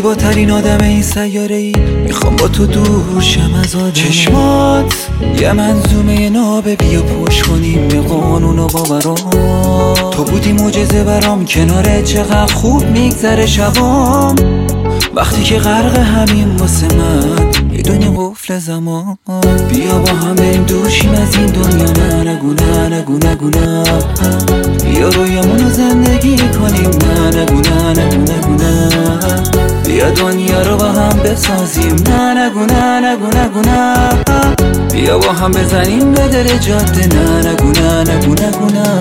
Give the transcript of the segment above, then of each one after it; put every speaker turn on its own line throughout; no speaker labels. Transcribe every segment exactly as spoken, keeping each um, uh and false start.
زیباترین آدم این سیاره ای، میخوام با تو دور شم از آدم. چشمات یه منظومه نابه، بیا پوش کنیم به قانون و باورام. تو بودی معجزه برام، کناره چقدر خوب میگذره شبام. وقتی که غرق همین واسه من میدونی قفل زمان. بیا با هم بریم دوشیم از این دنیا، نه نگو نه نگو نگو نه. بیا رویامونو زندگی کنیم، نه نگو نه نگو نگو نه. بیا دنیا رو با هم بسازیم، نه نگو نه نگو نگو نه. بیا با هم بزنیم به دل جاده، نه نگو نه نگو نگو نه.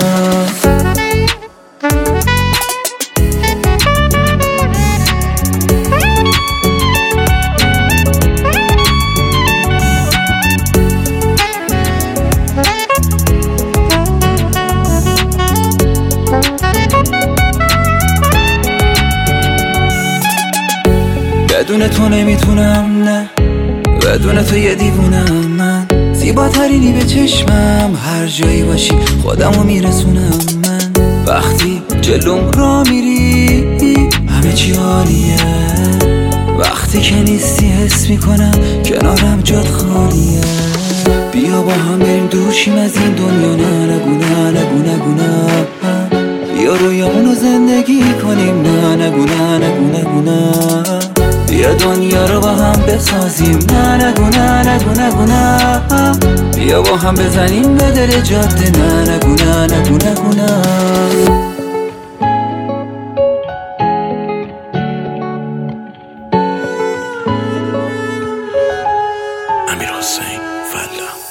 بدون تو نمیتونم، نه بدون تو یه دیوونم من. زیباترینی به چشمم، هر جایی باشی خودمو میرسونم من. وقتی جلوم را میری همه چی عالیه، وقتی که نیستی حس میکنم کنارم جات خالیه. بیا با هم بریم دوشیم از این دنیا، نه نگو نه نگو نگو نه. بیا رویامونو زندگی کنیم، نه نگو نه نگو نگو نه. بیا دنیا رو با هم بسازیم، نه نگو نه نگو نگو نه. بیا با هم بزنیم به دل جاده، نه نگو نه نگو نگو نه.
امیرحسین فلا.